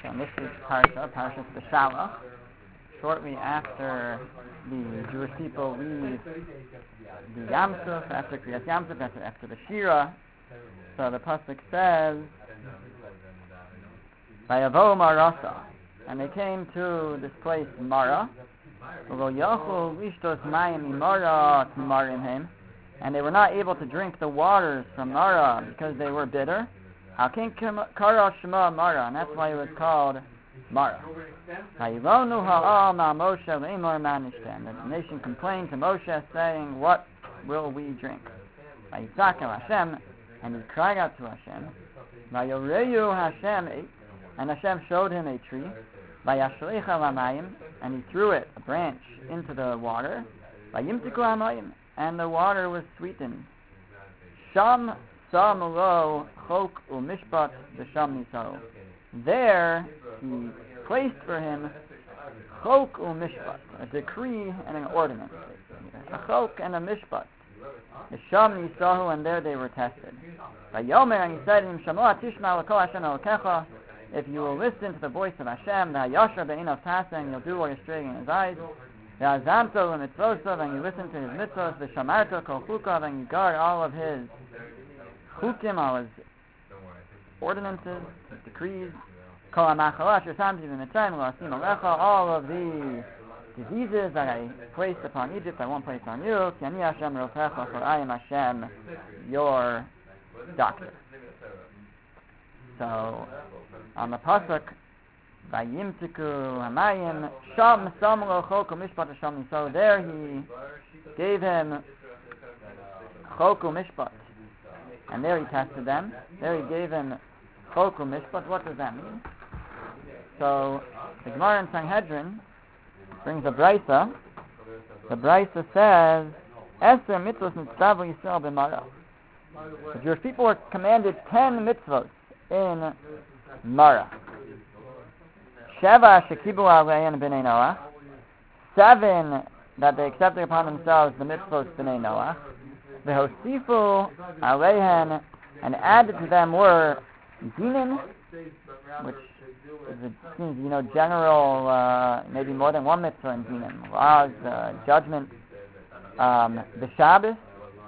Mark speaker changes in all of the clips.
Speaker 1: And this is Parshas Beshalach. Shortly after the Jewish people leave the Yamsuf, after Kriyas Yamsuf, after the Shira, so the pasuk says, "Vayavo Marasa," and they came to this place Mara, and they were not able to drink the waters from Mara because they were bitter. Kara Shema Mara, and that's why it was called Mara. And the nation complained to Moshe, saying, "What will we drink?" And he cried out to Hashem. And Hashem showed him a tree. And he threw it, a branch, into the water. And the water was sweetened. Sham samulo chok umishpat b'sham nisaro. There he placed for him chok umishpat, a decree and an ordinance. A chok and a mishpat. B'sham nisahu, and there they were tested. Vayomer, and he said to him, Shamoa tishma l'kol Hashem elokecha. If you will listen to the voice of Hashem, the Yashar be'inav tasa, and you'll do what is straight in his eyes, the Azamto l'mitzvosav, and you listen to his mitzvos, the Shamarto kol chukav, and you guard all of his chukim, all his ordinances, his decrees, kol ha'machalash yosamti v'mitzrayim l'asim alecha, all of the diseases that I placed upon Egypt, I won't place on you, ki ani Hashem rofecha, for I am Hashem, your doctor. So, on the pasuk, "Vayimtiku hamayim sham samlo choku mishpat sham," so there he gave him choku mishpat, and there he tested them. There he gave him choku mishpat. What does that mean? So the Gemara in Sanhedrin brings a brisa. The brisa says, "Eser mitzvos nitzavu Yisrael b'mara." The Jewish people were commanded 10 mitzvos in Mara. Sheva shekibu alein b'nei Noach. 7 that they accepted upon themselves, the mitzvos b'nei Noach. V'hosifu aleihen, and added to them were dinin, which is, general, maybe more than one mitzvah in dinin. Laws, judgment, the Shabbos,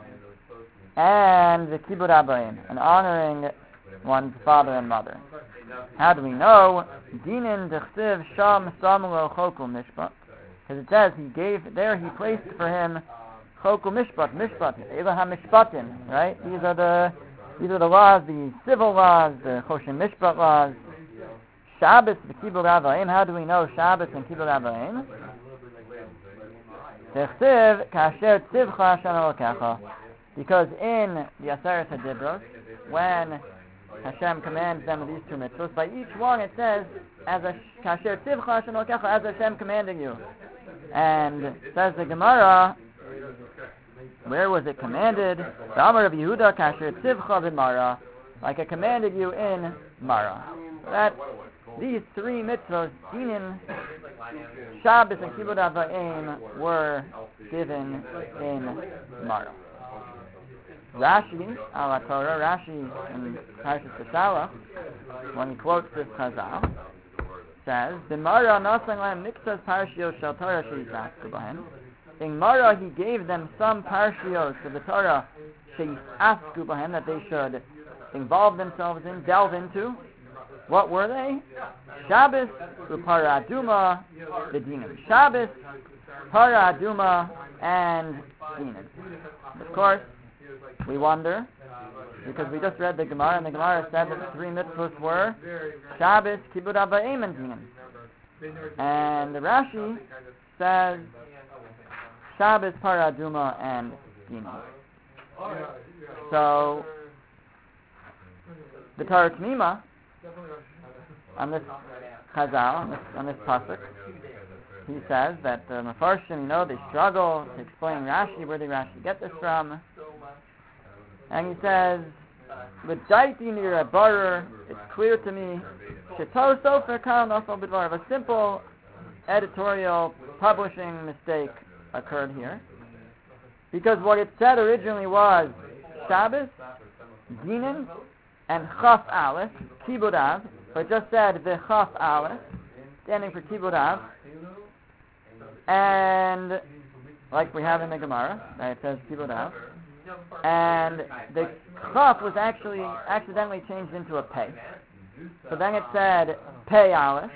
Speaker 1: and the kibud abayim, and honoring one's father and mother. How do we know? Dinin dechsiv sham samulo choku mishpat. Because it says he placed for him choku mishpat, elah mishpatim, right? These are the laws, the civil laws, the choshim mishpat laws. Shabbos, the kibud abayim. How do we know Shabbos and kibud abayim? Dechsiv kasher tzivcha Hashem elokecha. Because in the Aseret HaDibros, when Hashem commands them of these 2 mitzvahs, by each one it says, as a kasher tzivcha Hashem elokecha, as Hashem commanding you. And says the Gemara, where was it commanded? The Amar of Yehuda kasher tzivcha b'Mara, like I commanded you in Mara. So that these 3 mitzvahs, Dinin, Shabbos, and Kibud Avayim, were given in Mara. Rashi, ala Torah, Rashi in Parshas Beshalach, when he quotes this Chazal, says, "B'Mara nasan lahem miktzas parshios shel Torah she'yisasku b'hem." In Mara, he gave them some parshios of the Torah she'yisasku b'hem, that they should involve themselves in, delve into. What were they? Shabbos, Upara Aduma, the Dinim. Shabbos, Para Aduma, and Dinim. Of course, we wonder, because we just read the Gemara, and the Gemara said that the 3 mitzvahs were Shabbos, Kibud Abayim, and Dinim. And the Rashi says Shabbos, Para Aduma, and Dinim. So, the Torah T'mima, on this Chazal, on this pasuk, he says that the Mefarshim, they struggle to explain Rashi. Where did Rashi get this from? And he says, "With Daiti near a barer, it's clear to me, Sheto Sofer Kal Nafal B'dvar, a simple editorial publishing mistake occurred here, because what it said originally was Shabbos, Dinin, and Chaf Aleph, Kibud Av, it just said V'chaf Aleph, standing for Kibud Av, and like we have in the Gemara, right, it says Kibud Av, and the Chaf was actually accidentally changed into a Pei. So then it said Pei Aleph,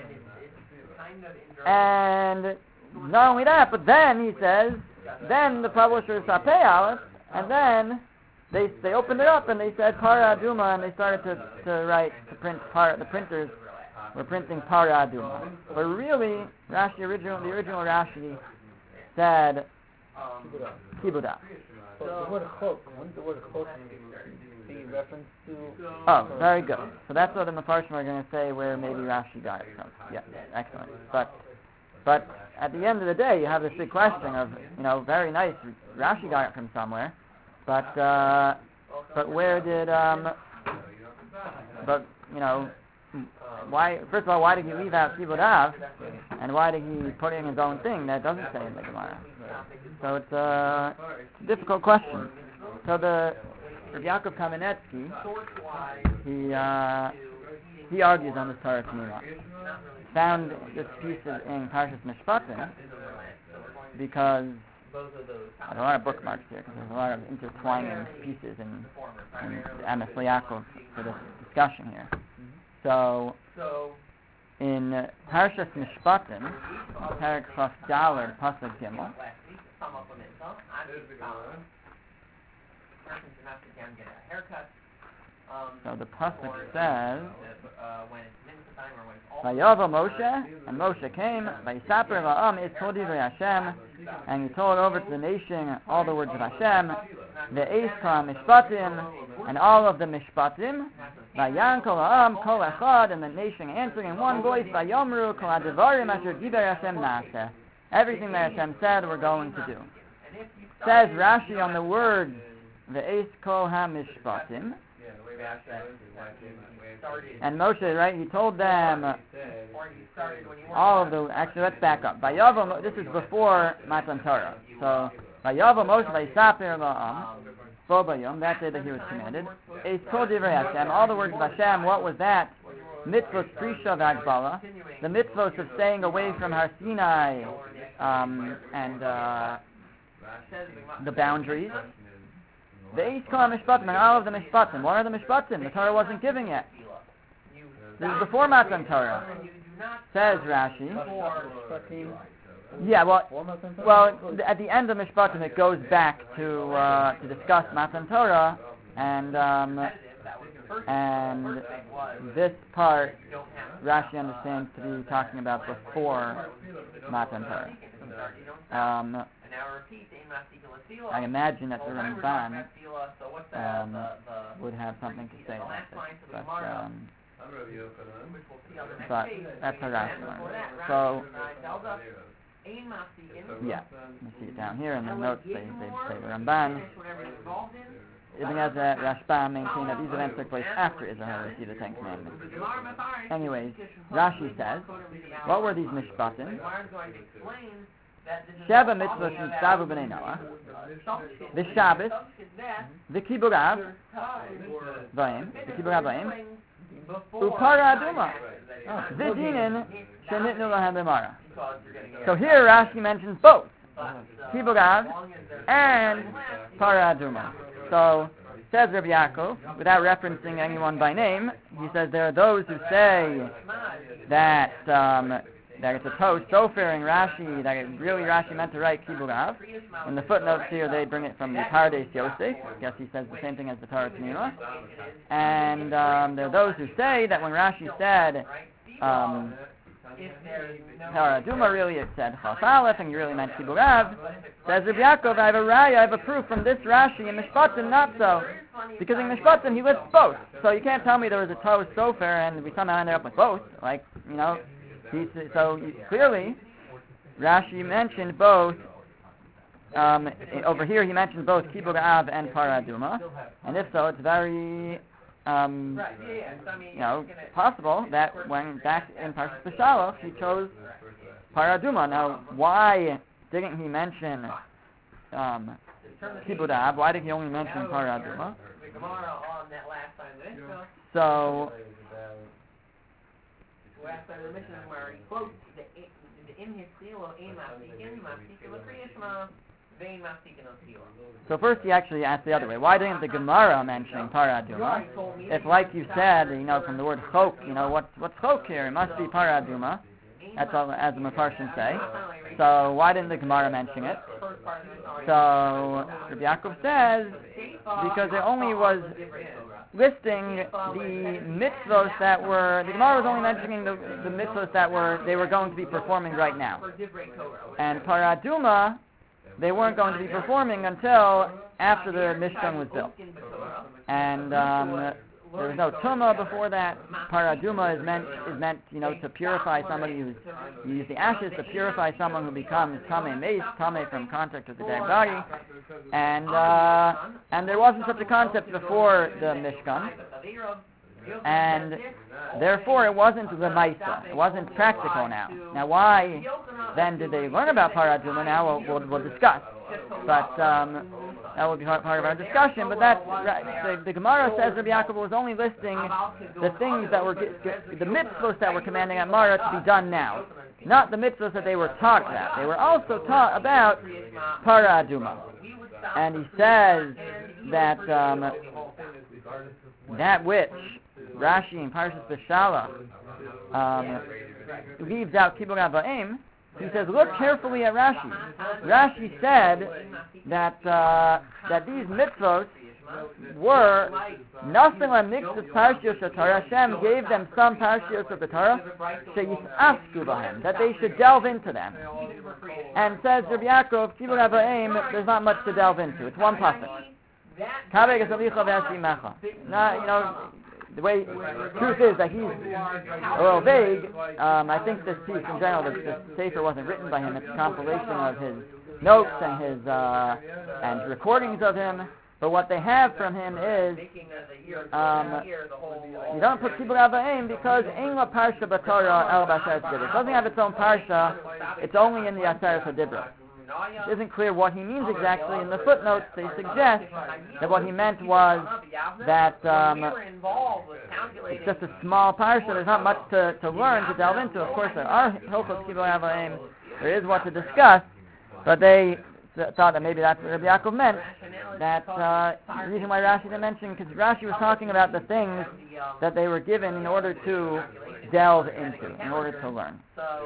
Speaker 1: and not only that, but then he says, then the publisher saw Pei Aleph, and then they opened it up and they said Para Aduma, and they started to print Para. The printers were printing Para Aduma. But really, the original Rashi said Kibud Av.
Speaker 2: So the word chok, wouldn't the word chok be reference to?
Speaker 1: Oh, very good. So that's what the Mefarshim are going to say where maybe Rashi got it from. Yeah, excellent. But at the end of the day, you have this big question of, very nice, Rashi got it from somewhere, but where did, why, first of all, why did he leave out Kibud Av, and why did he put in his own thing that doesn't say in the Gemara? So it's a difficult question. So the Rabbi Yaakov Kamenetsky, he argues on this Torah Tanima. Found this piece in Parshas Mishpatim because I have a lot of bookmarks here because there's a lot of intertwining pieces in the Emes Yaakov for this discussion here. So in Parshas Mishpatim, Perek Chaf Dalet Pasuk Gimel, so the pasuk says, Vayavo Moshe, and Moshe came, Vayisaper La'am is told Divrei Hashem, and he told over to the nation all the words of Hashem, Ve'eis Kol Mishpatim, and all of the Mishpatim, Vayan Kol La'am Kol Echad, and the nation answering in one voice, Vayomru Kol Ha'devarim Asher Divrei Hashem Na'aseh. Everything that Hashem said we're going to do. Says Rashi on the words Ve'eis Kol HaMishpatim, and Moshe, right, he told them all of the, actually let's back up. This is before Matan Torah. So, Vayavo Moshe Vayisaper La'am, Bo Bayom, that day that he was commanded. Eis Kol Divrei Hashem, all the words of Hashem, what was that? Mitzvot Prisha V'Agbala, the mitzvot of staying away from Har Sinai, and the boundaries. The Eis Kol HaMishpatim, and all of the Mishpatim. What are the Mishpatim? The Torah wasn't giving it. This is before Matan Torah. Says Rashi. Yeah, well, at the end of Mishpatim it goes back to discuss Matan Torah, and this part Rashi understands to be talking about before Matan Torah. I imagine that the Ramban would have something to say about this, but that's how Rashi learns. So, yeah, you see it down here in the notes. They say the Ramban, Ibn Ezra, Rashba maintain that these events took place after Israel received the Ten Commandments. Anyways, Rashi says, what were these mishpatim? Sheva mitzvot nitzavu b'nei Noach, the Shabbos, the Kibud Av, Upara Aduma, V'dinin shenitnu lahem b'mara. So here Rashi mentions both Kibud Av and Para Aduma. So says Rabbi Yaakov, without referencing anyone by name, he says there are those who say that it's a toast, Sofer and Rashi, that Rashi meant to write Kibud Av. In the footnotes here, they bring it from the Pardes Yosef. I guess he says the same thing as the Torah Tanima. And there are those who say that when Rashi said Para Aduma, really it said Chaf Aleph, and you really meant Kibud Av. Says Rabbi Yaakov, I have a raya, I have a proof from this Rashi. In Mishpatim, not so. Because in Mishpatim, he lists both. So you can't tell me there was a toast Sofer and we somehow ended up with both. So clearly, Rashi mentioned both. Over here, he mentioned both Kibud Av and Para Aduma, and if so, it's very, possible that when back in Parshas Beshalach, he chose Para Aduma. Now, why didn't he mention Kibud Av? Why did he only mention Para Aduma? So
Speaker 3: after the mission where he quotes the in his tefillah, ein mafsikin l'kriyishma, vein mafsikin l'tefillah.
Speaker 1: So first he actually asked the other way. Why didn't the Gemara mention paraduma? If, like you said, from the word chok, what's chok here? It must be paraduma. That's all, as the Mefarshim say. So why didn't the Gemara mention it? So Rabbi Yaakov says because it only was listing the mitzvos that were, the Gemara was only mentioning the mitzvos that they were going to be performing right now. And paraduma, they weren't going to be performing until after the Mishkan was built. And there was no tumah before that. Paraduma is meant, to purify somebody you use the ashes to purify someone who becomes tamei meis, tamei from contact with the dead body. And there wasn't such a concept before the Mishkan. And therefore it wasn't the Maisa. It wasn't practical now. Now why then did they learn about paraduma now? We'll discuss. But that will be part of our discussion. But the Gemara says Rabbi Yaakov was only listing the things that were, the mitzvos that were commanding at Mara to be done now. Not the mitzvos that they were taught about. They were also taught about paraduma. And he says that that which Rashi in Parshas Beshalach leaves out Kibur Avayim. He says, look carefully at Rashi. Rashi said that these mitzvot were nothing like mixed parshios of Torah. Hashem gave them some parshios of the Torah, sheyisasku b'hem, that they should delve into them. And says Rabbi Yaakov, Kibur Avayim, there's not much to delve into. It's one pasuk. Now, the truth is that he's a little vague. I think this piece in general, the Sefer wasn't written by him. It's a compilation of his notes and his and recordings of him. But what they have from him is you don't put Kibur Avayim because Ein La Parsha B'Torah El B'Aseret HaDibros. It doesn't have its own parsha. It's only in the Aseret HaDibros. It isn't clear what he means exactly. In the footnotes, they suggest that what he meant was that it's just a small parsha. There's not much to learn, to delve into. Of course, there are Hilchos Kibur Avayim. There is what to discuss, but they thought that maybe that's what Rabbi Yaakov meant. That the reason why Rashi didn't mention, because Rashi was talking about the things that they were given in order to delve into, in order to learn.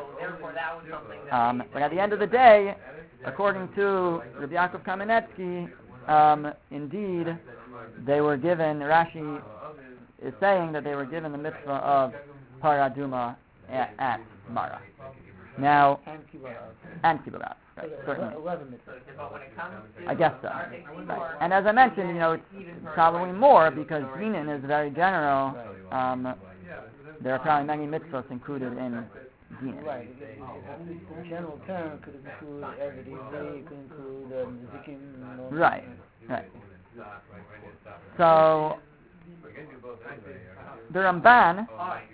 Speaker 1: But at the end of the day, according to Rabbi Yaakov Kamenetsky, indeed, they were given, Rashi is saying that they were given the mitzvah of paraduma at Mara. Now, and Kibur Av, right, certainly. I guess so. Right. And as I mentioned, it's probably more because Dinin is very general. There are probably many mitzvahs included in Dinin.
Speaker 2: Right. In general term, could include every day, could include Zikim.
Speaker 1: Right. So, the Ramban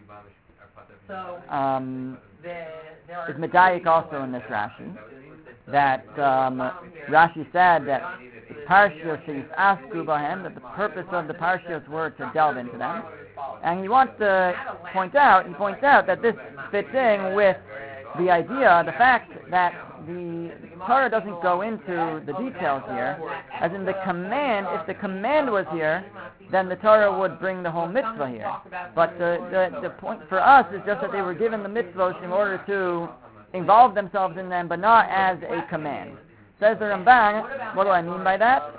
Speaker 1: is medayik also in this Rashi, that Rashi said that the parshios sheyisasku b'hem, that the purpose of the parshios were to delve into them, and he points out that this fits in with the idea, the fact that the Torah doesn't go into the details here, as in the command. If the command was here, then the Torah would bring the whole mitzvah here. But the point for us is just that they were given the mitzvahs in order to involve themselves in them, but not as a command. Says the Ramban, what do I mean by that?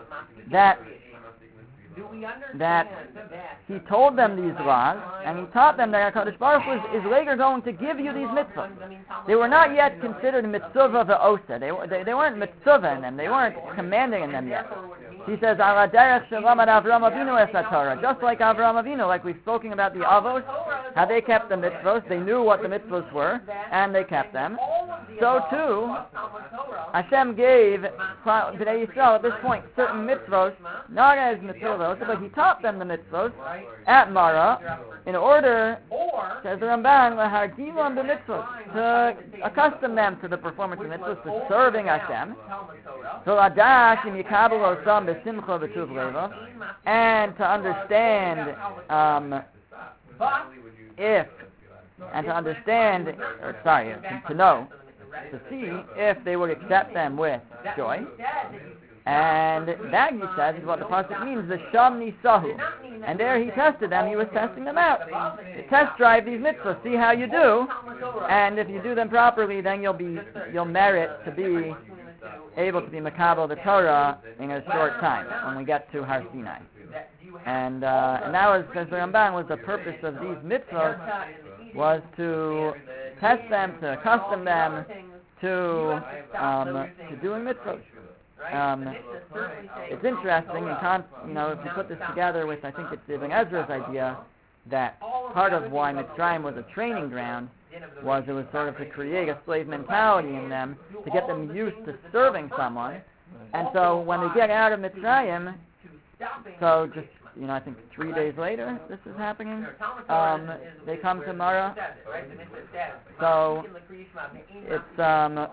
Speaker 1: That he told them these laws, and he taught them that HaKadosh Baruch Hu is later going to give you these mitzvahs. They were not yet considered mitzvah v'osa. They weren't mitzvah in them. They weren't commanding in them yet. He says, Ala derech shelamad Avraham Avinu es HaTorah. Just like Avraham Avinu, like we've spoken about the Avos, how they kept the mitzvahs. They knew what the mitzvahs were, and they kept them. So too, Hashem gave Bnei Yisrael at this point certain mitzvahs, not as mitzvahs, but he taught them the mitzvahs at Mara in order, says the Ramban, l'hargilam b'mitzvahs, to accustom them to the performance of mitzvahs, to serving Hashem. So ladash im yikabel osam b'simcha b'tuv leva, and to understand if and to understand, to know, to see if they would accept them with joy. And that, he says, is what the pasuk means, the Sham Nisahu. And there he tested them, he was testing them out. Test drive these mitzvahs, see how you do, and if you do them properly, then you'll merit to be able to be makabel the Torah in a short time, when we get to Har Sinai. And that was, says the Ramban, was the purpose of these mitzvahs, was to test them, to accustom them to doing mitzvahs. It's interesting, if you put this together with, I think it's Ibn Ezra's idea, that part of why Mitzrayim was a training ground was it was sort of to create a slave mentality in them, to get them used to serving someone. And so when they get out of Mitzrayim, so just, I think 3 days later this is happening, they come to Mara. So it's,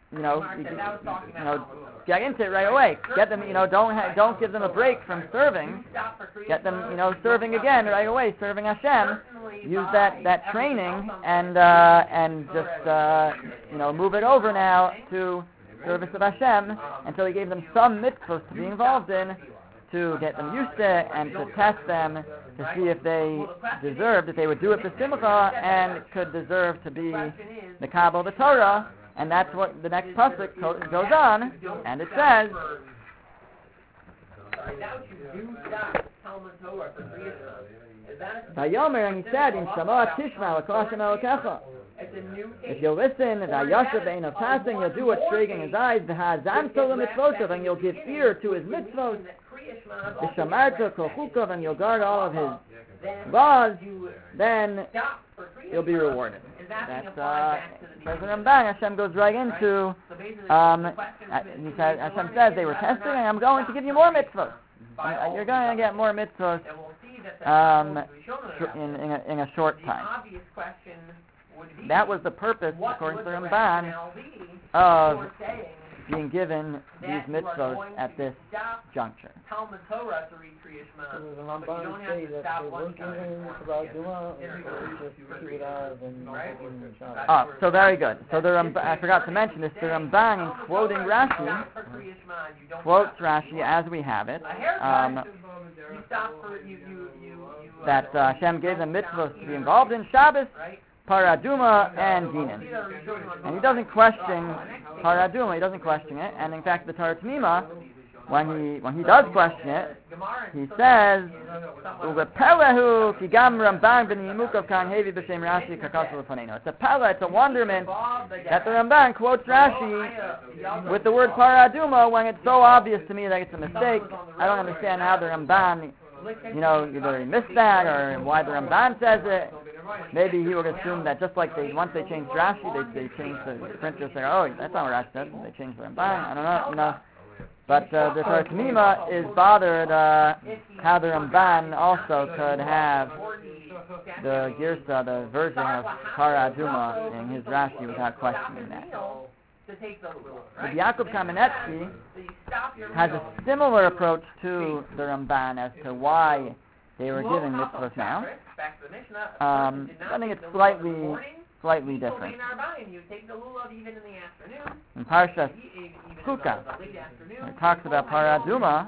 Speaker 1: get into it right away. Get them, don't give them a break from serving. Get them, serving again right away, serving Hashem. Use that training and just, move it over now to service of Hashem until he gave them some mitzvahs to be involved in, to get them used to it and to test them to see if they deserved, if they would do it for simcha and could deserve to be the Kabbalah, the Torah. And that's what the next pasuk goes on, and it says, Vayomer, and he said, in Shama Tishma, L'kol Hashem Elokecha. If you listen, the Yasher Bein of passing, you'll do what's straight in his eyes, the Hazam Tola Mitzvot, and you'll give ear to his mitzvot, the Shamarta Kol Chukav, and you'll guard all of his laws, then you'll be rewarded. That's says the Ramban. Hashem goes right into. He said, Hashem says they were testing, and I'm going to give you more mitzvahs. You're going to get more mitzvahs in a short time. That was the purpose, according to the Ramban, of being given these mitzvahs at this juncture.
Speaker 2: The Ramban say that they weren't given about Duma,
Speaker 1: so very good. So I forgot to mention this. The Ramban, in quoting Rashi, quotes Rashi as we have it, that Hashem gave them mitzvahs to be involved in Shabbos, Paraduma, and Dinin. And he doesn't question Paraduma, he doesn't question it. And in fact, the Torah T'mima, when he does question it, he says, "Uvepelehu ki gam Ramban ben Yimukov kan hevi b'shem Rashi kakasu l'fanenu." It's a pella, it's a wonderment that the Ramban quotes Rashi with the word Paraduma when it's so obvious to me that it's a mistake. I don't understand how the Ramban, either he missed that or why the Ramban says it. Maybe he would assume that just like once they changed Rashi, they changed the printer, say, oh, that's not what Rashi says, they changed the Ramban. I don't know, But the Torah T'mima is bothered how the Ramban also could have the Girsa, the version of Paraduma in his Rashi without questioning that. But Yaakov Kamenetsky has a similar approach to the Ramban as to why they were given mitzvahs now. I think it's slightly different. In Parshas Chuka, it talks about Paraduma,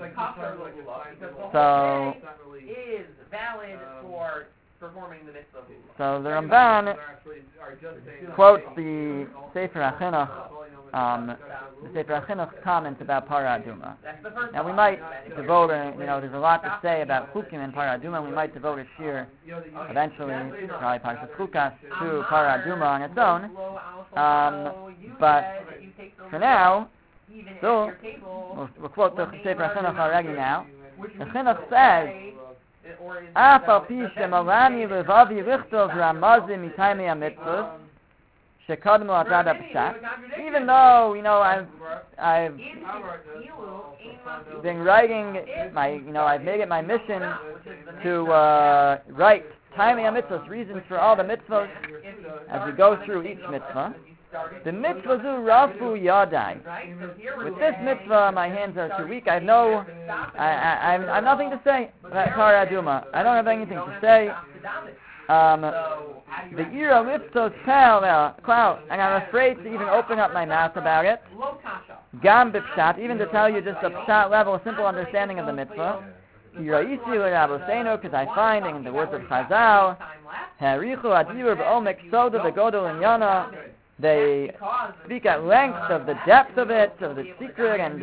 Speaker 1: so the Ramban quotes the Sefer HaChinuch, comment about Paraduma. Now we might devote, there's a lot to say about Chukim and Paraduma. We might devote a shir eventually, probably Parshas Chukas, to Paraduma on its own. But for now, so we'll quote the Sefer HaChinuch already now. The Chinuch says, even though, I've been writing I've made it my mission to write Taimei HaMitzvos, reasons for all the mitzvahs, as we go through each mitzvah. The mitzvah zu rafu yadai. With this mitzvah, my hands are too weak. I have nothing to say about Paraduma. I don't have anything to say.
Speaker 3: you
Speaker 1: The
Speaker 3: reckon?
Speaker 1: ira liftos clout, and I'm afraid to even open up my mouth about it.
Speaker 3: Lo kasha.
Speaker 1: Gam b'pshat, even to tell you just a pshat level, a simple understanding of the mitzvah. Because I find in the words of Chazal, Harichu adir b'omek soda v'godol inyana. They speak at length of the depth of it, of the secret, and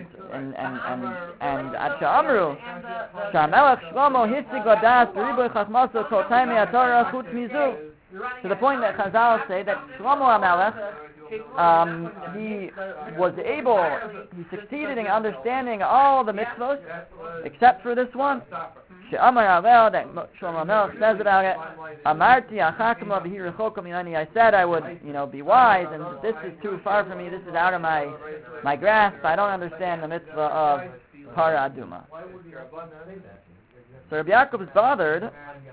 Speaker 1: Ad Sha'amru, Sha'amelech Shlomo Hissig Ladas B'riboy Chachmaso Kol Taimei HaTorah Chutz Mizu, to the point that Chazal say that Shlomo HaMelech, he succeeded in understanding all the mitzvot, except for this one. She'amar Avel, that Shlomo HaMelech says about it, Amarti Achakma V'hi Rechokom Minani, I said I would, be wise, and this is too far from me, this is out of my grasp, I don't understand the mitzvah of Para Aduma. So Rabbi Yaakov is bothered,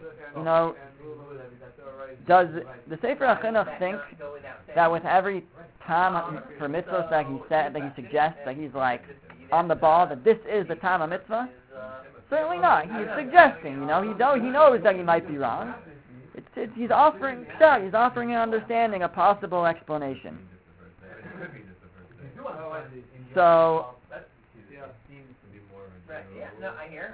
Speaker 1: does the Sefer HaChinuch think that with every time for mitzvahs that he suggests, that he's like on the ball, that this is the time of mitzvah? Certainly not. He's suggesting, he knows that he might be wrong. He's offering an understanding, a possible explanation. So,
Speaker 3: No, I hear.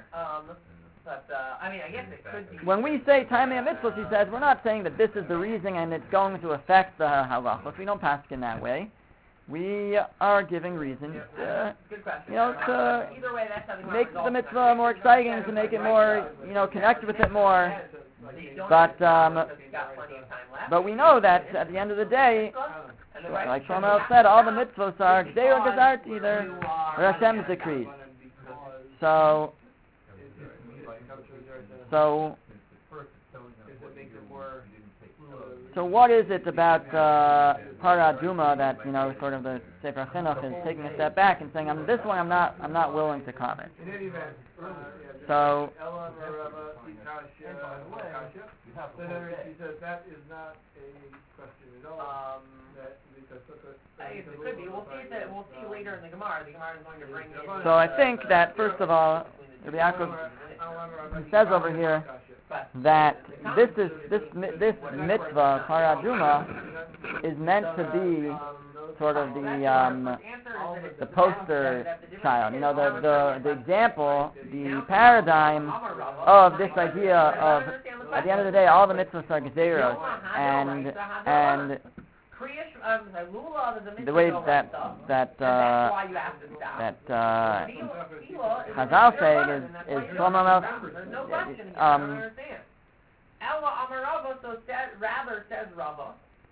Speaker 3: I guess it could be.
Speaker 1: when we say Taimei mitzvahs, he says, we're not saying that this is the reason and it's going to affect the halachos. We don't pass it in that way. We are giving reasons,
Speaker 3: Good question.
Speaker 1: to
Speaker 3: Either way, that's how they
Speaker 1: make the mitzvah more exciting, to make it more, connect with it more. But we know that at the end of the day, like Shlomo said, all the mitzvahs are Gzeira Gezarti, they're Hashem's decrees. So what is it about Para Aduma that sort of the Sefer Chinuch is taking a step back and saying, this one I'm not willing to comment. So
Speaker 2: he says that is not a question at all.
Speaker 3: It could be. We'll see later in the Gemara. The Gemara is going to bring in.
Speaker 1: So I think that first of all, Rabbi Yaakov says over here that this mitzvah Para Aduma is meant to be sort of the poster child. The example, the paradigm of this idea of, at the end of the day, all the mitzvahs are gezeiros, and the way that Chazal saying is Shlomo HaMelech.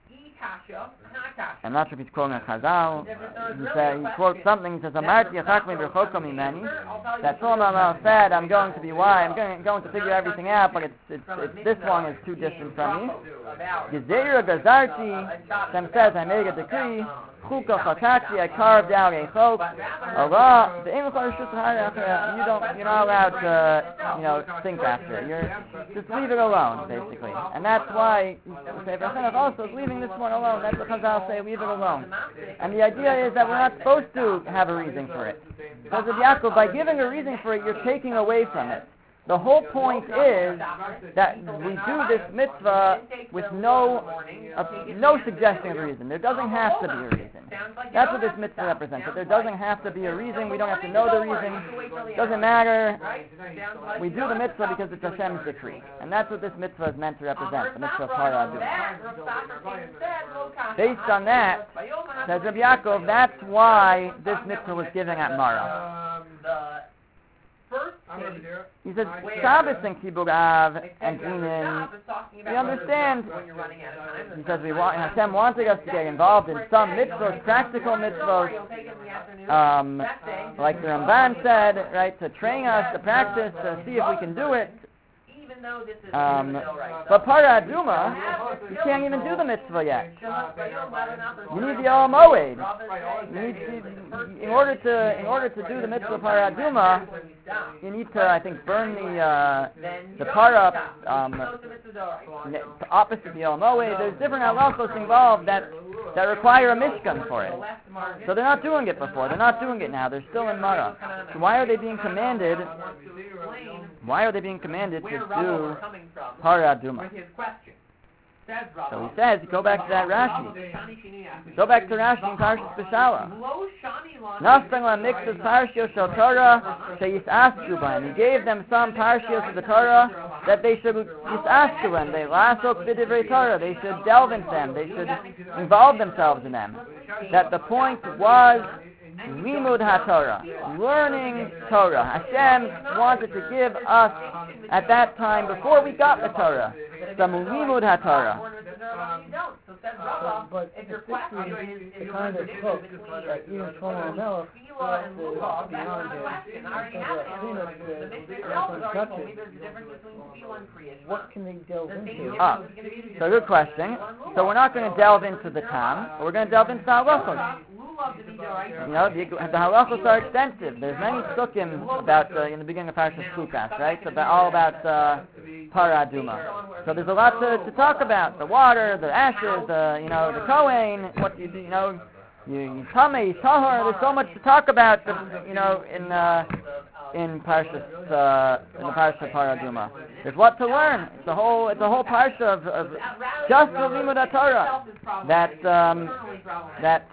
Speaker 1: I'm not sure if he's quoting a Chazal. He quotes something. He says, "Amarti Achakmi B'Chokom Imeni." That Shlomo HaMelech said, "I'm going to be wise. I'm going to figure everything out, but this one is too distant from me." Gezeira Gazarti. Hashem says, "I made a decree. Chuka Chakati. I carved out a chok. Allah, you're not allowed to, think after it. Just leave it alone, basically. And that's why Sefer HaChinuch also is leaving this one alone. That's what Chazal say, leave it alone. And the idea is that we're not supposed to have a reason for it. Because of Yaakov, by giving a reason for it, you're taking away from it. The whole point is that we do this mitzvah with no suggestion of a reason. There doesn't have to be a reason. That's what this mitzvah represents. That there doesn't have to be a reason. We don't have to know the reason. It doesn't matter. We do the mitzvah because it's Hashem's decree. And that's what this mitzvah is meant to represent, the mitzvah of Para Aduma. Based on that, says Rabbi Yaakov, that's why this mitzvah was given at Mara. He says, Shabbos and Kibud Av and Inin, we understand. He says, Hashem wanted us to get involved in some mitzvahs, practical mitzvahs, like the Ramban said, right, to train us, to practice, to see if we can do it. But Para Aduma, you can't even do the mitzvah yet. You need the Olam Moed. In order to do the mitzvah Para Aduma, you need to, I think, burn the para opposite the Olam Moed. There's different halachos involved that require a mishkan for it. So they're not doing it before. They're not doing it now. They're still in Mara. So why are they being commanded? Why are they being commanded to do Para Aduma?
Speaker 3: Says
Speaker 1: So
Speaker 3: Rava.
Speaker 1: he says, go back to that Rashi.
Speaker 3: Shani Shini Yafi.
Speaker 1: Go back to Rashi in Parshas Beshala.
Speaker 3: Lo Shani Lani.
Speaker 1: Nothing la mixes Parshios shel Torah sheyisasku b'hem. He gave them some Parshios of the Torah that they should yisasku b'hem. They lasok b'divrei Torah. They should delve into them. They should involve themselves in them. That the point was limud haTorah, learning Torah. Hashem wanted to give us at that time, before we got the Torah, some limud haTorah.
Speaker 2: But specifically, the kind of book that even Shlomo Melech brought to beyond what can they delve into?
Speaker 1: So good question. So we're not going to delve into the Tam, but we're going to delve into the halachos. You know, the halachos are extensive. There's many psukim about in the beginning of Parashas Chukas, right? So all about Para Aduma. So there's a lot to talk about: the water, the ashes, the Kohen, what you know, you Tameh, Tahor. There's so much to talk about, in Parashas in the Parashas Para Aduma. There's what to learn. It's a whole parsha of just the limud Torah that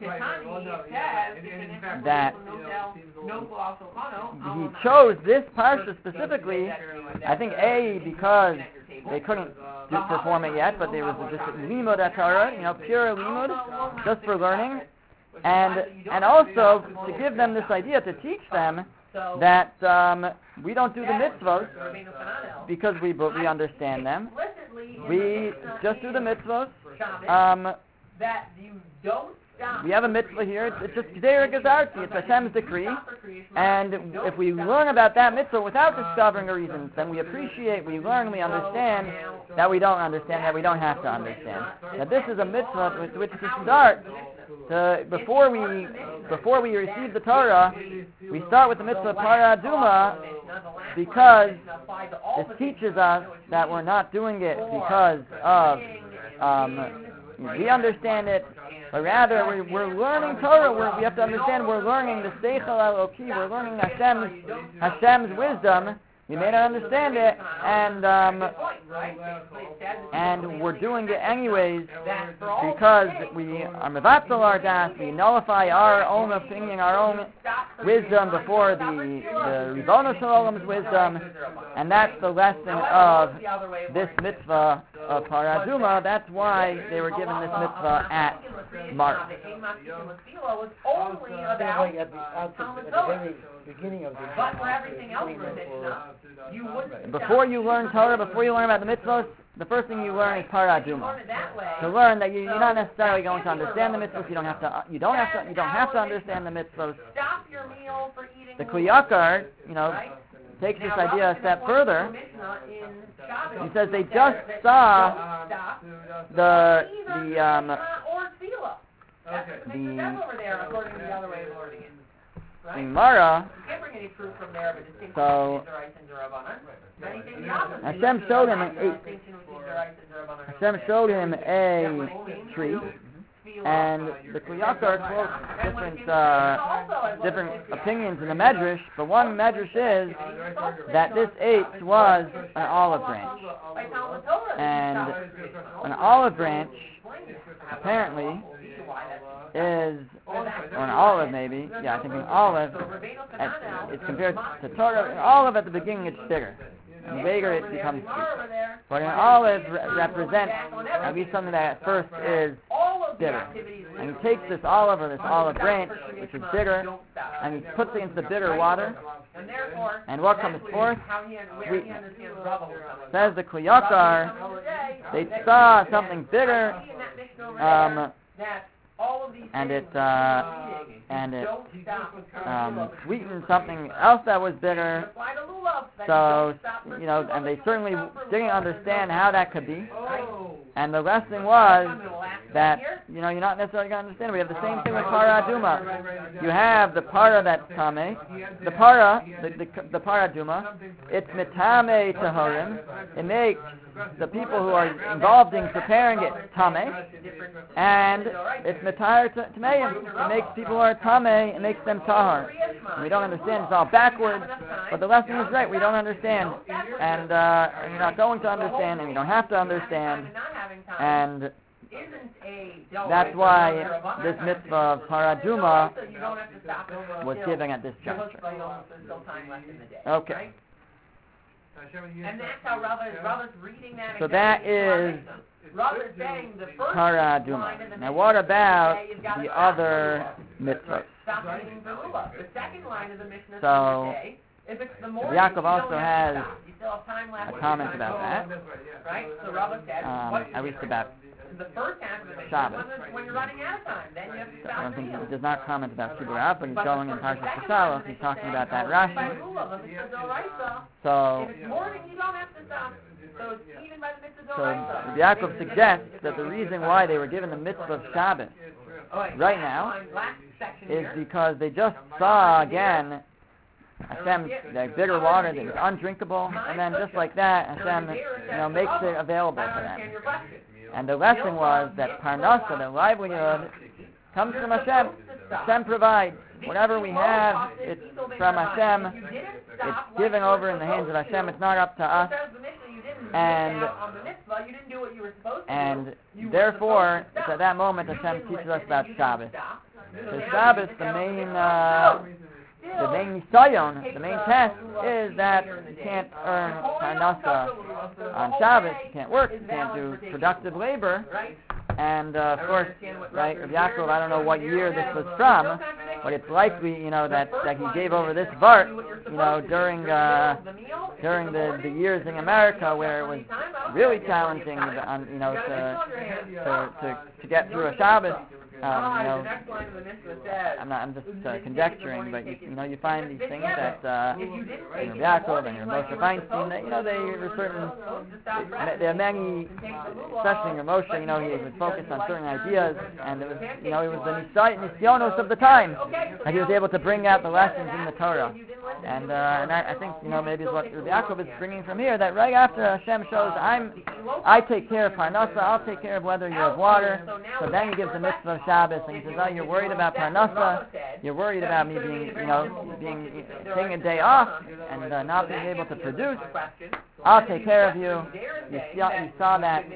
Speaker 1: he chose this parsha specifically. I think because they couldn't perform it yet, but there was just limud Torah, pure limud, just for learning, and also to give them this idea, to teach them that we don't do the mitzvot because we understand them. We just do the mitzvot.
Speaker 3: That you don't.
Speaker 1: We have a mitzvah here. It's just Gzeira Gazarti. It's Hashem's decree. And if we learn about that mitzvah without discovering a reason, then we appreciate, we learn, we understand that we don't understand, that we don't have to understand. That this is a mitzvah with which to start. Before we receive the Torah, we start with the mitzvah Para Aduma because this teaches us that we're not doing it because of we understand it, but rather we're learning Torah. We have to understand we're learning the Seichel Eloki. We're learning Hashem's wisdom. We may not understand it, and we're doing it anyways because we are mevatel our das. We nullify our own opinion, our own wisdom before the Ribono Shel Olam's wisdom, and that's the lesson of this mitzvah of Para Aduma. That's why they were given this mitzvah at Mark.
Speaker 2: Beginning of the
Speaker 3: but for everything else in the Mishnah, you wouldn't.
Speaker 1: Before you learn Torah, before you learn about the mitzvahs, the first thing you learn is Para Aduma. To learn that you're not necessarily going to understand the mitzvahs. You don't have to understand the mitzvahs.
Speaker 3: Stop your meal for eating.
Speaker 1: The Kli Yakar, takes this idea a step further. He says they just saw the
Speaker 3: over there according to the other way of learning it. Right?
Speaker 1: Gemara.
Speaker 3: You can't bring any proof from there, but distinction
Speaker 1: So Hashem showed him a tree, and the Kli Yakar quotes different opinions in the Medrash, but one Medrash is that this eighth was an olive branch, and an olive branch apparently is, or an olive maybe, I think an olive, it's compared to Torah. An olive at the beginning it's bigger, and bigger it becomes sweet. But an olive represents at least something that at first is bitter. And he takes this olive or this olive branch, which is bitter, and he puts it into the bitter water, and what comes forth? Sweetness. Says the Kli Yakar, they saw something bitter, and it sweetened something else that was bitter. So and they certainly didn't understand how that could be. And the lesson was that, you're not necessarily going to understand. We have the same thing with para aduma. You have the para that's tame, the para, the para aduma, it's mitame taharim. It makes the people who are involved in preparing it tame, and it's mitar tameim. It makes people who are tame, it makes them tahar. We don't understand. It's all backwards, but the lesson is right. We don't understand, and you're not going to understand, and you don't have to understand, and that's why this mitzvah of paraduma was given at this juncture. Okay.
Speaker 3: And that's how Rava's reading that.
Speaker 1: So that is
Speaker 3: Rava's saying the first
Speaker 1: paraduma. Now what about the other mitzvahs?
Speaker 3: Stop eating Verula. The second line of the Mishnah
Speaker 1: So,
Speaker 3: if it's the morning,
Speaker 1: Yaakov
Speaker 3: you
Speaker 1: also
Speaker 3: don't
Speaker 1: has
Speaker 3: have to stop. You still have time left.
Speaker 1: a comment about that.
Speaker 3: Right? So Rava said,
Speaker 1: At least about
Speaker 3: the first half of the Mishnah
Speaker 1: Shabbos.
Speaker 3: when you're running out of time. Then you have to
Speaker 1: I
Speaker 3: stop
Speaker 1: don't think
Speaker 3: the meal.
Speaker 1: he does not comment about Kibburav, but he's going in Parshas
Speaker 3: Second
Speaker 1: Pesach.
Speaker 3: line
Speaker 1: He's talking about that
Speaker 3: By
Speaker 1: Rashi.
Speaker 3: Verula, the Mitzvah Doraisa.
Speaker 1: So,
Speaker 3: If it's morning, you don't have to stop. So it's even by the Mitzvah
Speaker 1: so
Speaker 3: Doraisa.
Speaker 1: Yaakov suggests that the reason why they were given the mitzvah of Shabbos right now is because they just saw again Hashem, the bitter water that was undrinkable, and then just like that, Hashem, makes it available for them. And the lesson was that Parnasa, the livelihood, comes from Hashem. Hashem provides. Whatever we have, it's from Hashem. It's given over in the hands of Hashem. It's not up to us. And therefore, it's at that moment Hashem teaches us about Shabbos. So Shabbos, the main nisayon, the main test is that you can't earn parnasa on Shabbos. You can't work. You can't do productive labor. And of course, right, Rav Yaakov, I don't know what year this was from, but it's likely, that he gave over this vart, during the years in America where it was really challenging, to get through a Shabbos. I'm just conjecturing, but you find these things that Yaakov and Moshe Feinstein, that they were certain. There are many, especially in Moshe, he was focused on certain ideas, and it was, it was the nisyonos of the time, and he was able to bring out the lessons in the Torah. And I think maybe is what Yaakov is bringing from here, that right after Hashem shows I take care of Parnasa, I'll take care of whether you have water. So then he gives the mitzvah of Shabbos, and he says, "Oh, you're worried about Parnasa, you're worried about me taking a day off and not being able to produce. I'll take care of you." You saw that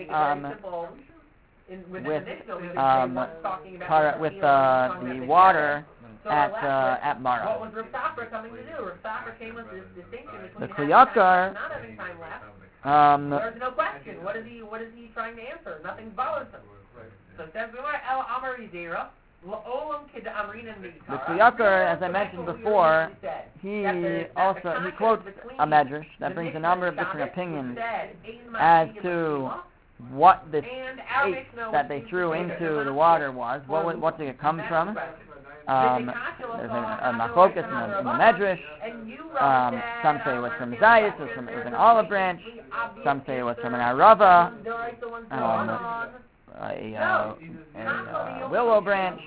Speaker 1: with the water at Mara.
Speaker 3: What was Rav Safra coming to do? Rav Safra came with this distinction between
Speaker 1: the Kliyakar,
Speaker 3: not having time left. There's no question. What is he trying to answer? Nothing bothers him. So it says, El Amari Zera, Olam Kid Amrina
Speaker 1: the Kliyakar, as I mentioned before, he quotes a medrash that brings a number of different opinions as to what this eight that they threw into the water was. What did it come from? There's a machlokas in the medrash. Some say it was from Zayis, it was an olive branch. Some say it was from an arava, a willow branch.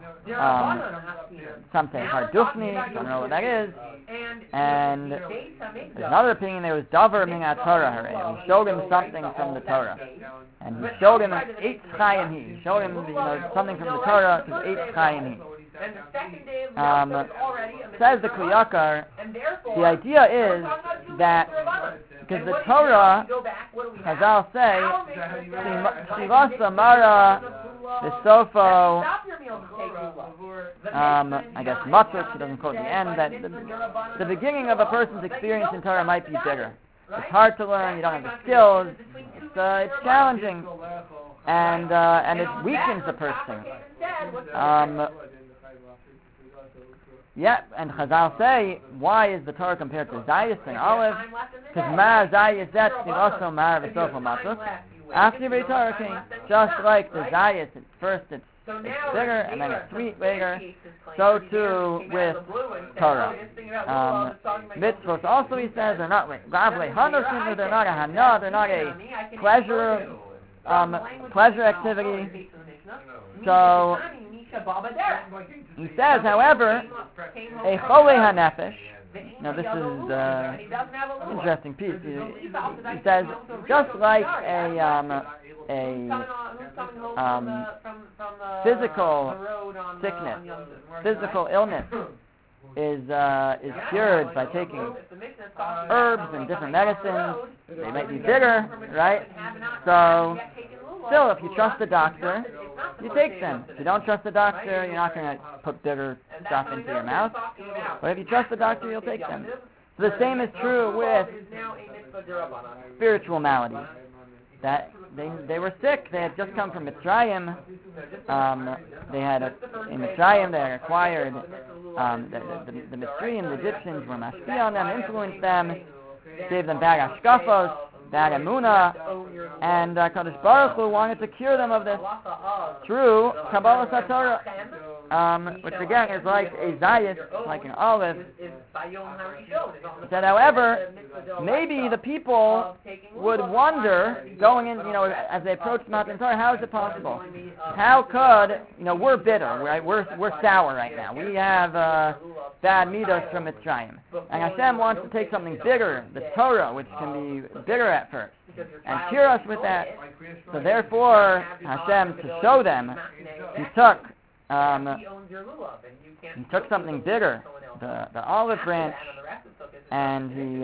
Speaker 1: Some say hardufni, I don't know what that is. And there's another opinion, there was davar min Torah. He showed him something from the Torah. And he showed him eight chayim he. He showed him something from the Torah, because eight chayim he. Says the Kliyakar, the idea is that because the Torah, Chazal say, Shivasa Mara V'Sofo, I guess Matzah, she doesn't quote the end, that the beginning of a person's experience in Torah might be bitter. It's hard to learn, you don't have the skills, it's challenging, and it weakens a person. And Chazal say, why is the Torah compared to Zayis and olive? Because Mar Zayis Zet also Mar V'Sofo Matzah. After the Torah came, just like the Zayis, it's bitter and then it's sweet later, so too with Torah. Mitzvot also, he says, they're not like Gavle Hanosim, they're not a Hana, they're not a pleasure pleasure activity. So he says, however, a cholei hanefesh. Now this is an interesting piece. He says, just like a physical sickness, physical illness is cured by taking herbs and different medicines. They might be bigger, right? So still, if you trust the doctor, you take them. If you don't trust the doctor, you're not going to put bigger stuff into your mouth. But if you trust the doctor, you'll take them. So the same is true with spiritual maladies. That they were sick. They had just come from Mitzrayim. In Mitzrayim they had acquired the Mitzrayim, the Egyptians were mashpia on them, influenced them, gave them bad hashkafos, bad emunah, and Kadosh Baruch Hu wanted to cure them of this through Kabbalah Satorah, which again is like a zayis, like an olive. He said, however, maybe the people would wonder, going in, as they approached Matan Torah, how is it possible? How could, we're bitter, right? We're sour right now. We have bad midos from Mitzrayim. And Hashem wants to take something bigger, the Torah, which can be bigger at first, and cure us with that. So therefore, Hashem, to show them, he took something bigger, the olive branch, and he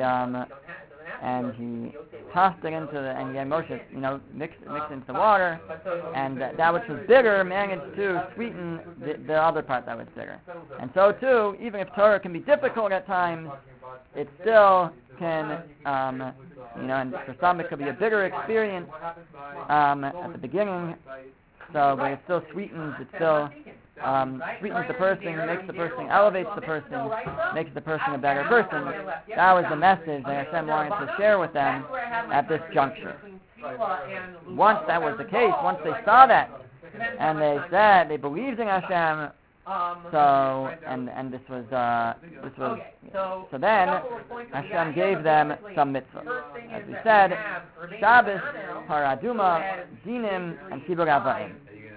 Speaker 1: tossed it into and he had Moshe, mixed into the water, and that which was bigger managed to sweeten the other part that was bigger. And so too, even if Torah can be difficult at times, it still can, and for some it could be a bigger experience at the beginning. So, but it still sweetens. It still sweetens the person, makes the person, elevates the person, makes the person a better person. That was the message that Hashem wanted to share with them at this juncture. Once that was the case, once they saw that, and they said they believed in Hashem, so this was so then Hashem gave them some mitzvahs. As we said, Shabbos, Paraduma, Dinim, and Kibur Avayim.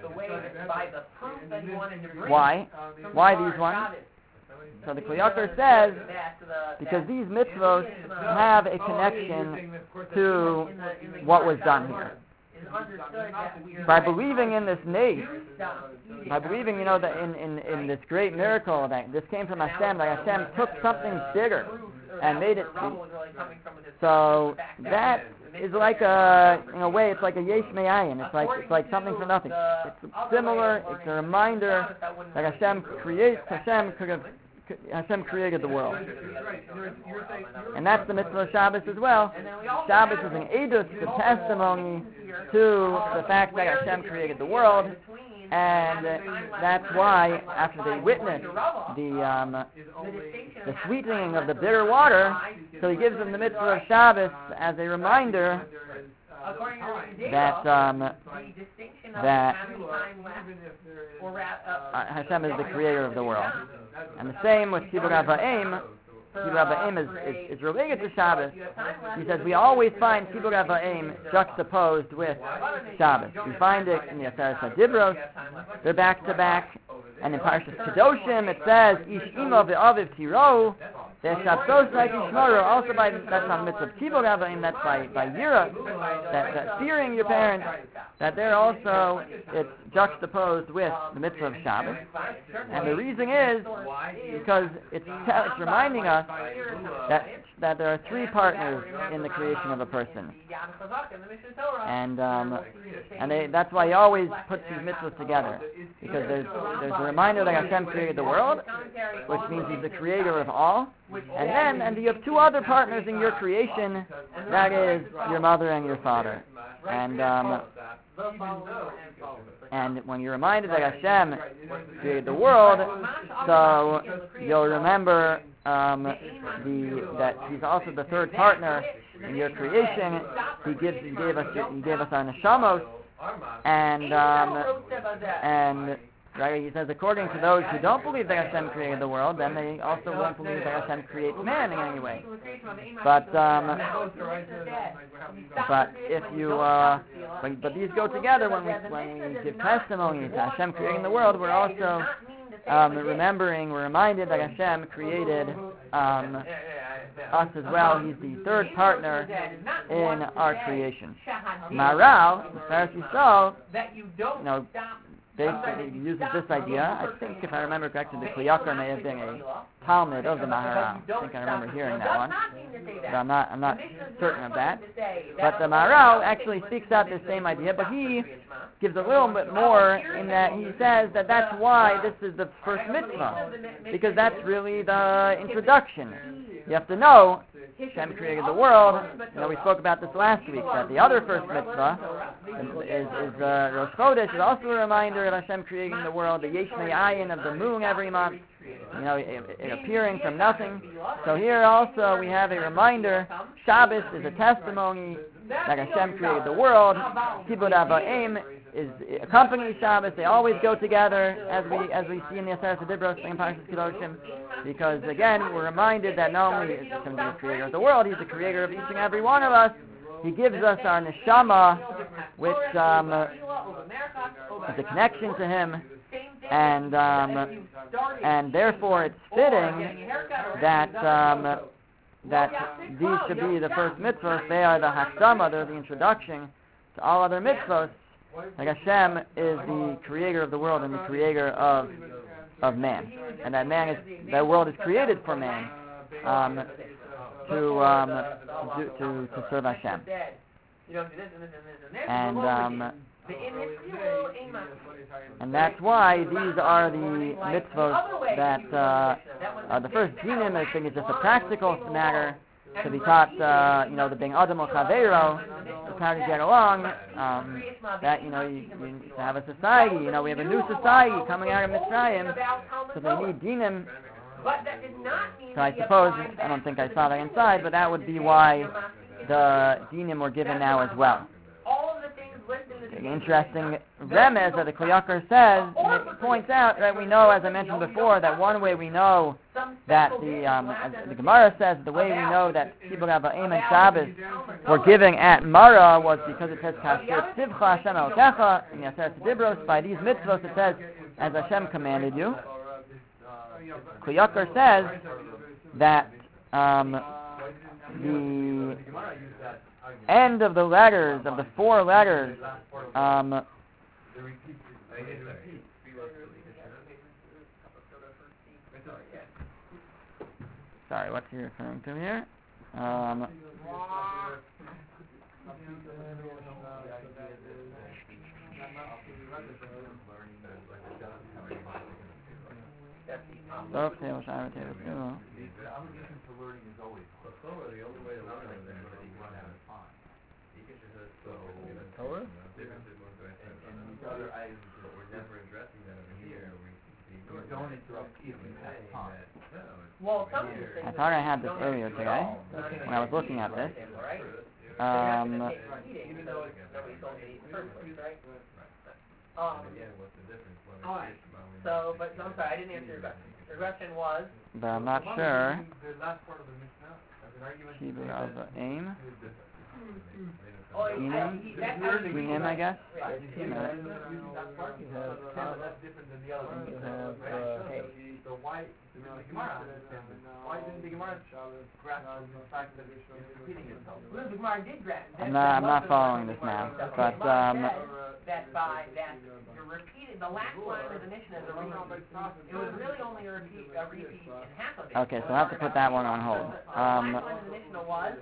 Speaker 1: Why? Why these ones? So the Kli Yakar says, because these mitzvahs have a connection to what was done here. By believing in this nace, by believing, that in this great miracle that this came from Hashem, that Hashem took something bigger and made it sweet. So that is like in a way, it's like a yesh me'ayin. It's like something from nothing. It's similar. It's a reminder that Hashem created the world. And that's the mitzvah of Shabbos as well. Shabbos is an edus, the testimony to the fact that Hashem created the world. And that's why, after they witnessed the sweetening of the bitter water, so he gives them the mitzvah of Shabbos as a reminder that Hashem is the creator of the world. And the same with Kibur Avayim. Kibur Avayim is related to Shabbos. He says we always find Kibur Avayim juxtaposed with Shabbos. We find it in the Aseret HaDibros. They're back to back. And in Parshas Kedoshim it says, Ish imo ve'aviv tiro, ve'shabtos ha'tishmoro, also by, that's on the mitzvah of Kibur Avayim, that's by Yira, that fearing your parents, that they're also, it's juxtaposed with the mitzvah of Shabbos. And the reason is because it's reminding us that there are three partners in the creation of a person. And that's why he always puts these mitzvahs together, because there's a reminder that Hashem created the world, which means He's the creator of all, and you have two other partners in your creation, that is your mother and your father. And when you're reminded that Hashem created the world, so you'll remember that He's also the third partner in your creation. He gave us our neshamos, and Right? He says, according to those who don't believe that Hashem created the world, then they also won't believe that Hashem creates man in any way. But if you but these go together when we give testimony to Hashem creating the world. We're also we're reminded that Hashem created us as well. He's the third partner in our creation. Maral, as you saw, basically uses this idea. I think, if I remember correctly, the Kli Yakar may have been a Talmud of the Maharal. I think I remember hearing that one, but I'm not certain of that. But the Maharal actually speaks out this same idea, but he gives a little bit more in that he says that that's why this is the first mitzvah, because that's really the introduction. You have to know Hashem created the world. We spoke about this last week, that the other first mitzvah is Rosh Chodesh, is also a reminder of Hashem creating the world, the Yesh Me'ayin of the moon every month, it appearing from nothing. So here also we have a reminder. Shabbos is a testimony that Hashem created the world. Kibud Avayim accompanies Shabbos. They always go together, as we see in the Aseret Dibros in Parshas Kedoshim, because again we're reminded that not only is Hashem the creator of the world, He's the creator of each and every one of us. He gives us our neshama, which is a connection to Him, and therefore it's fitting that these should be the first mitzvahs. They are the hakdama, they're the introduction to all other mitzvahs. Like Hashem is the creator of the world and the creator of man, and that world is created for man to serve Hashem. And that's why these are the mitzvahs that the first dinim. I think is just a practical matter to be taught. The being Adam or Chaveiro, how to get along. That you to have a society. We have a new society coming out of Mitzrayim, so they need dinim. So I suppose, I don't think I saw that inside, but that would be why the dinim were given now as well. An interesting remez that the Kli Yakar says, and it points out that we know, as I mentioned before, that one way we know that as the Gemara says, the way we know that Kibud Avayim and Shabbos were giving at Mara was because it says Kasher Tzivcha Hashem Elokecha in the Aseret Dibros. By these mitzvahs it says, as Hashem commanded you. Kli Yakar says that the end of the letters, of the four letters, sorry, what's he referring to here? I thought I had this earlier today when I was looking at this.
Speaker 3: But I'm sorry, I didn't answer your question. Your question was?
Speaker 1: But I'm not sure. Kibud Avayim. Dinim, I guess.
Speaker 3: Why didn't the Gemara grasp the fact that it's repeating itself? Well, the Gemara did grasp.
Speaker 1: I'm not following this now, but you're repeating the last line of the Mishnah is a repeat. It was really only a repeat in half of it. Okay, so I'll have to put that one on hold.
Speaker 3: The last line of the Mishnah was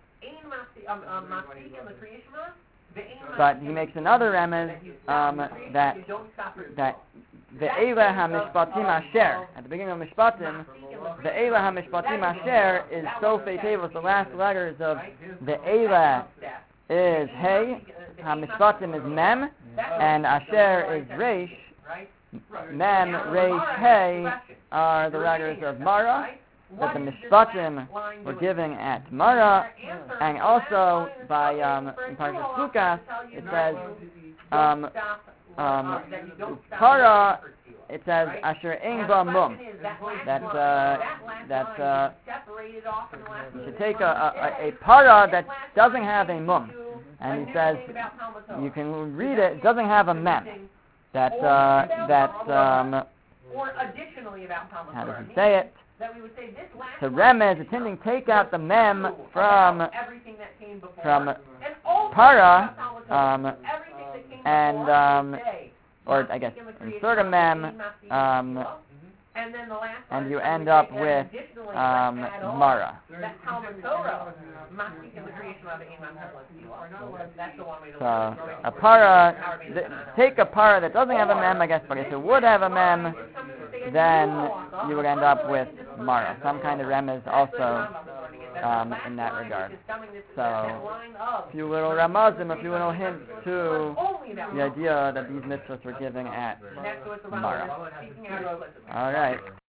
Speaker 1: but he makes another remez that Ve'ela HaMishpatim Asher, at the beginning of Mishpatim, Ve'ela HaMishpatim Asher is Sofei Tevos, the last letters of Ve'ela is Hey, HaMishpatim is Mem, and Asher is Reish. Mem, Reish, Hey are the letters of Mara, that the Mishpatim were giving at Mara, and also by in Parshas Chukas it says
Speaker 3: that you don't stop
Speaker 1: para,
Speaker 3: the effort to.
Speaker 1: it says
Speaker 3: Right?
Speaker 1: asher ein
Speaker 3: Now,
Speaker 1: ba
Speaker 3: the
Speaker 1: mum.
Speaker 3: question is, that last
Speaker 1: That's,
Speaker 3: line, that last
Speaker 1: that's,
Speaker 3: line is separated off in the last
Speaker 1: You
Speaker 3: line.
Speaker 1: should take a
Speaker 3: This
Speaker 1: para
Speaker 3: last
Speaker 1: that
Speaker 3: line
Speaker 1: doesn't have a
Speaker 3: takes
Speaker 1: mum,
Speaker 3: you to
Speaker 1: and
Speaker 3: a
Speaker 1: he
Speaker 3: new
Speaker 1: says
Speaker 3: thing about Talmud Torah.
Speaker 1: you can read it. It doesn't have a mem. That's
Speaker 3: Or additionally about Talmud
Speaker 1: how
Speaker 3: Torah.
Speaker 1: does he say it?
Speaker 3: That we would say this last
Speaker 1: To
Speaker 3: line
Speaker 1: remez, it's hinting take out the mem from
Speaker 3: everything that came before.
Speaker 1: from
Speaker 3: And also
Speaker 1: para,
Speaker 3: about Talmud Torah. Everything that came
Speaker 1: and
Speaker 3: before, we say,
Speaker 1: or I guess insert a mem,
Speaker 3: and then the last
Speaker 1: and
Speaker 3: one
Speaker 1: you
Speaker 3: is
Speaker 1: end
Speaker 3: we
Speaker 1: up
Speaker 3: take
Speaker 1: with
Speaker 3: additionally, let's add on
Speaker 1: mara.
Speaker 3: that Talmud Torah, masik in the creation of the Iman Hezbollah. That's the one way to
Speaker 1: So
Speaker 3: learn it.
Speaker 1: a para, take a para that doesn't have a mem, I guess, but if it would have a mem, then you would end up with mara, some kind of remez also in that regard. So a few little ramazim, a few little hints to the idea that these mitzvahs were giving at Mara. All right.